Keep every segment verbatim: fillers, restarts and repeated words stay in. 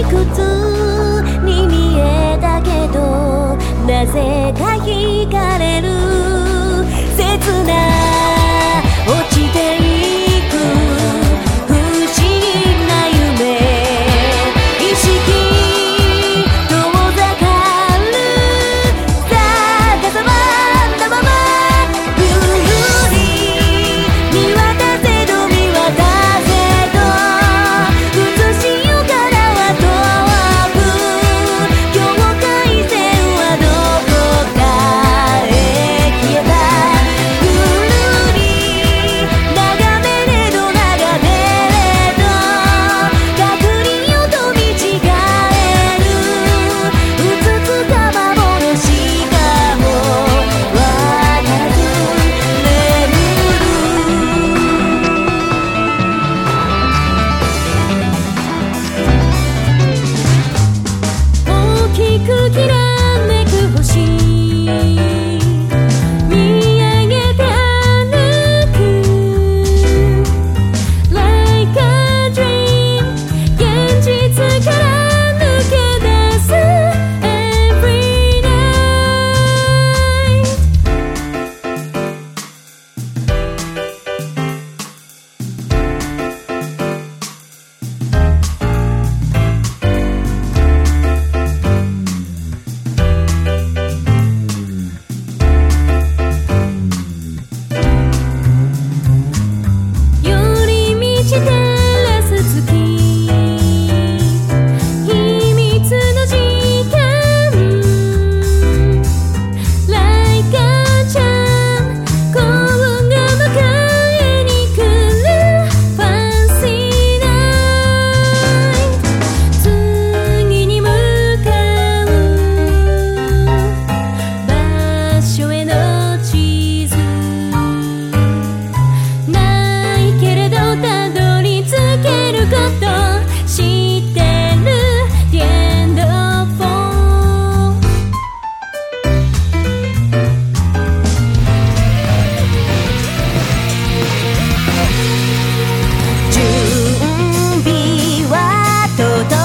屈に見えたけどなぜか惹かれる切な落ちていく不思議な夢意識遠ざかる逆さまなままゆっくり見渡せど見渡せど映しよからは遠く境界線はどこかへ消えたぐるり眺めれど眺めれど隔離よと見違えるうつつか幻かもわからず眠る大きくきらめく星見上げて歩く Like a dream 現実から抜け出す Every night寄り道照らす月秘密の時間 Like a charm 幸運が迎えに来る Fancy night 次に向かう場所への地図ないけれどたどり着けること知ってる The end of all 準備は整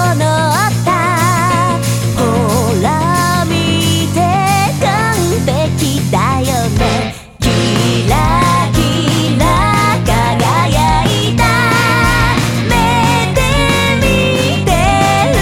ったほら見て完璧だよねキラキラ輝いた目で見てる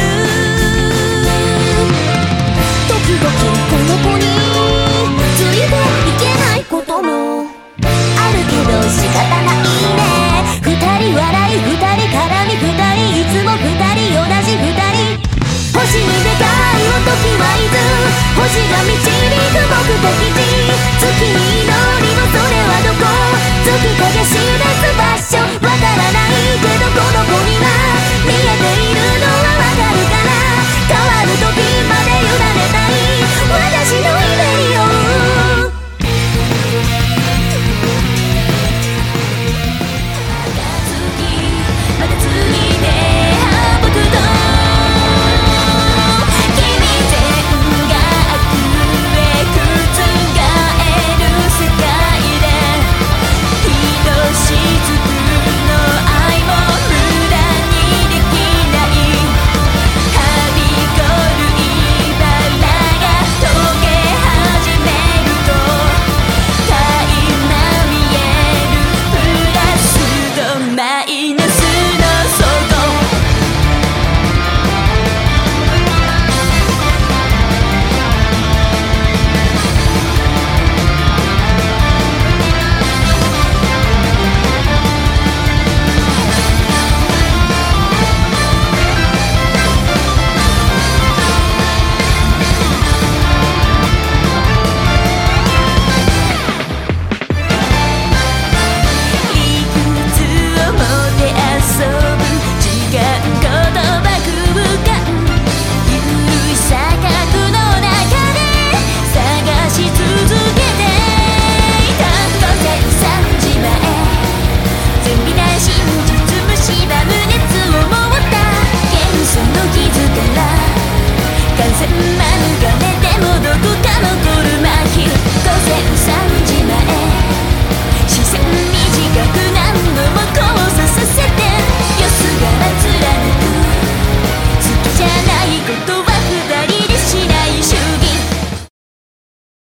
時々この子についていけないこともあるけど仕方ないね二人笑い二人絡み二人いつも二人同じ二人星に出会う時はいつ星が導く目的地月に祈りのそれはどこ月影示す場所わからないけどこの子には見えているのはわかるから変わる時まで委ねたい私のイベリオンまた次で僕と君全が溢れ覆える世界でひとしずくの愛も無駄にできないはびこる茨が溶け始めると垣間見えるプラスとマイナスの底理屈をもてあそぶ時間言葉空間ゆるい錯覚の中で探し続けていた午前さんじまえ準備な真実蝕む熱を持った幻想の傷から完全免れてもどこか残る麻痺午前さんじまえ視線